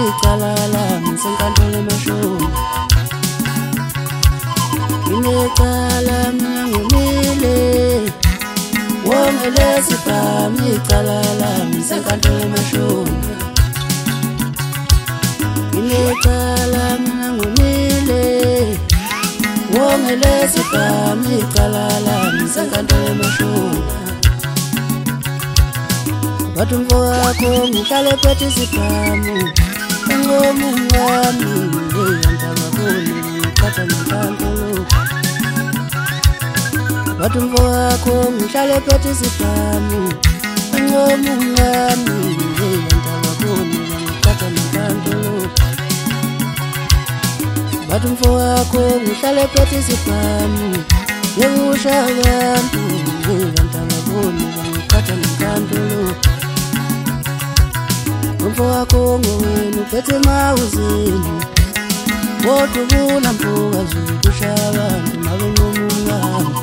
icala lami senkantolo emashoni. Inecala mina ngumile wongele sibhami icala lami senkantolo emashoni. Inecala mina ngumile wongele sibhami icala lami senkantolo emashoni. Bathi mfowakho ngihlale phethe isibhamu engomu wami ngiyandababoni ngithatha nenkantolo. Bathi mfowakho ngihlale phethe isibhamu engomu wami ngiyandababoni ngithatha nenkantolo. Bathi mfowakho ngihlale phethe isibhamu yekusha abantu ngiyandababoni ngithatha nenkantolo. Mfowakho ngowenu uphethe emawuzini kodwa ubuna mfokazi ukusha abantu mabe ngomungane.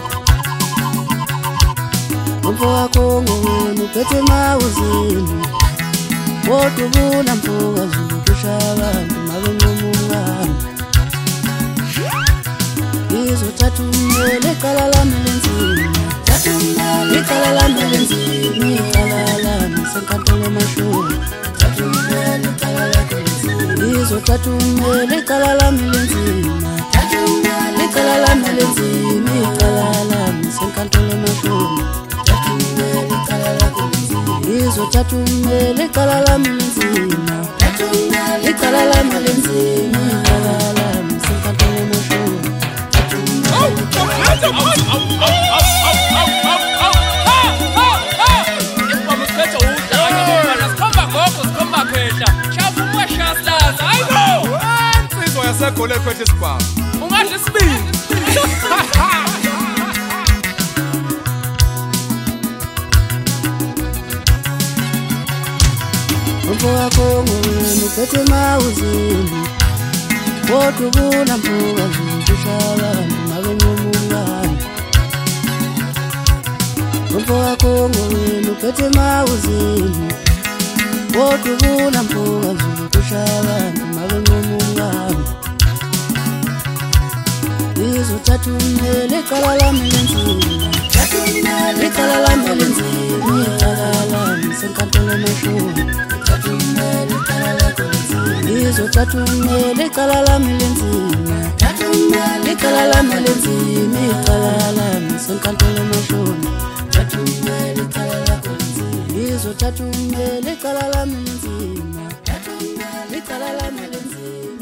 Mfowakho ngowenu uphethe emawuzini kodwa ubuna mfokazi ukusha abantu mabe ngomungane. Ngizothatha umyele icala lami lenzima, icala lami lenzima, icala lami senkantolo emashoni. Ngizothatha umyele icala lami lenzima, icala lami lenzima, icala lami senkantolo emashoni. Ngizothatha umyele icala lami lenzima, icala lami lenzima, icala lami senkantolo emashoni. Yasekhole phethe isibhamu ungadla isibindi. Mfowakho ngowenu uphethe emawuzini kodwa ubuna mfokazi ukusha abantu mabe ngomungane. Mfowakho ngowenu uphethe emawuzini kodwa ubuna mfokazi ukusha abantu mabe ngomungane. Ngizothatha umyele icala lami lenzima, icala lami lenzima, icala lami senkantolo emashoni. Ngizothatha umyele icala lami lenzima, icala lami lenzima, icala lami senkantolo emashoni. Ngizothatha umyele icala lami lenzima, icala lami lenzima.